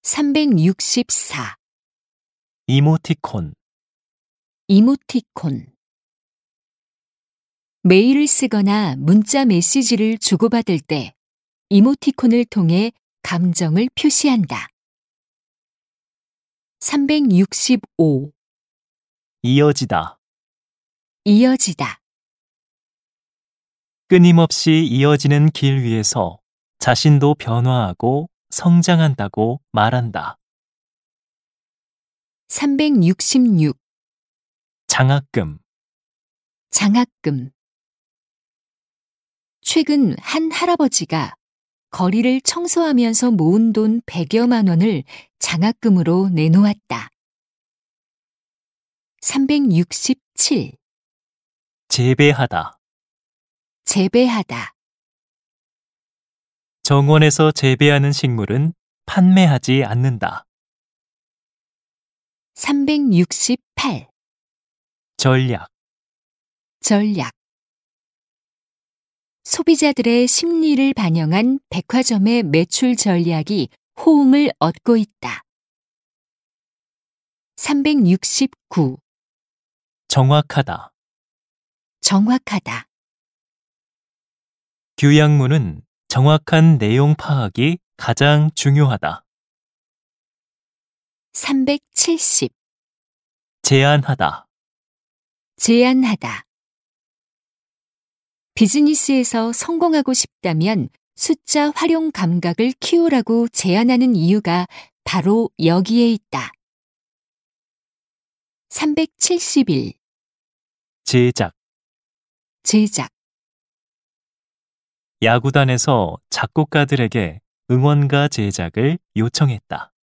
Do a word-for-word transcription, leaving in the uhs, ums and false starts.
삼백육십사. 이모티콘. 이모티콘. 메일을 쓰거나 문자 메시지를 주고받을 때 이모티콘을 통해 감정을 표시한다. 삼백육십오. 이어지다. 이어지다. 끊임없이 이어지는 길 위에서 자신도 변화하고 성장한다고 말한다. 삼백육십육. 장학금. 장학금. 최근 한 할아버지가 거리를 청소하면서 모은 돈 백여만 원을 장학금으로 내놓았다. 삼백육십칠. 재배하다. 재배하다. 정원에서 재배하는 식물은 판매하지 않는다. 삼백육십팔. 전략. 전략. 소비자들의 심리를 반영한 백화점의 매출 전략이 호응을 얻고 있다. 삼백육십구. 정확하다. 정확하다. 교양문은 정확한 내용 파악이 가장 중요하다. 삼백칠십. 제안하다. 제안하다. 비즈니스에서 성공하고 싶다면 숫자 활용 감각을 키우라고 제안하는 이유가 바로 여기에 있다. 삼백칠십일. 제작. 제작. 야구단에서 작곡가들에게 응원가 제작을 요청했다.